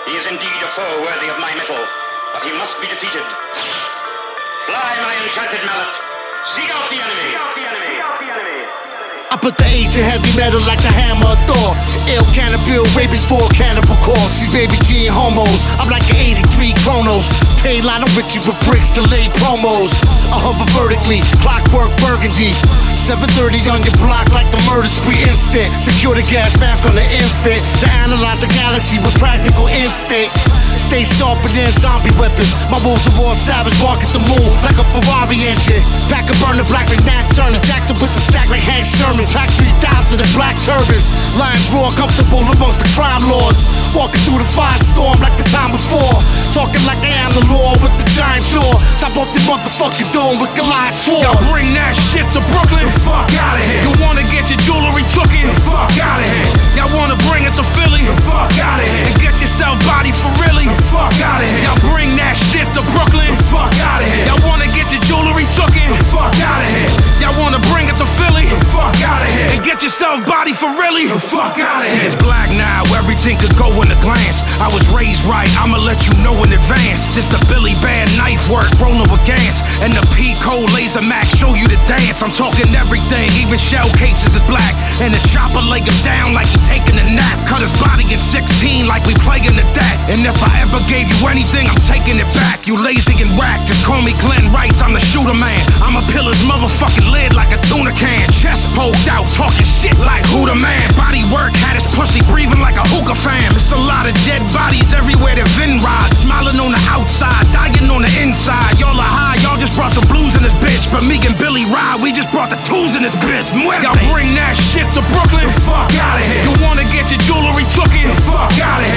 He is indeed a foe worthy of my mettle, but he must be defeated. Fly, my enchanted mallet. Seek out the enemy. I put the A to heavy metal like the hammer of Thor. Ill cannibal, rabies for cannibal corpse. These baby G and homos. I'm like an 83 Chronos. Pay line, I'm with you with bricks, delayed promos. I hover vertically, clockwork burgundy. 7:30 on your block like the murder spree instant. Secure the gas mask on the infant. To analyze the galaxy with practical instinct. Stay sharper than zombie weapons. My wolves are war savage, bark at the moon like a Ferrari engine. Back and burn the black like Nat Turner. Jackson with the stack like Hank Sherman. Pack 3,000 in black turbans. Lions roar comfortable amongst the crime lords. Walking through the firestorm like the time before. Talking like I am the law with the giant jaw. Chop off the motherfucking dome with Goliath sword. Y'all bring that shit to Brooklyn? The fuck out of here. You wanna get your jewelry tooken? The fuck out of here. Y'all wanna bring it to Philly? The fuck out of here. And get yourself body for really? The fuck out of here. Y'all bring that shit to Brooklyn? The fuck out of here. Y'all wanna get your jewelry tooken? The fuck out of here. Y'all wanna bring it to Philly? The fuck out of here. And get yourself body for really? The fuck out of here. It's black now, everything could go in a glance. I was raised right, I'ma let you know in advance. This the Billy Bad knife work, rolling with gas. And the P-Code Laser Max show you the dance. I'm talking everything, even shell cases is black. And the chopper lay him down like he taking a nap. Cut his body in 16 like we playing the dat. And if I ever gave you anything, I'm taking it back. You lazy and whack, just call me Glenn Rice, I'm the shooter man. I'ma peel his motherfucking lid like a tuna can. Chest poked out, talking shit like who the man. Body work, had his pussy breathing like a hookah fam. It's a lot of dead bodies everywhere that Vin ride. Smiling on the outside, dying on the inside. Y'all are high, y'all just brought some blues in this bitch. But me and Billy ride, we just brought the tools in this bitch. Y'all bring that shit to Brooklyn? The fuck out of here. You wanna get your jewelry tooken? The fuck out of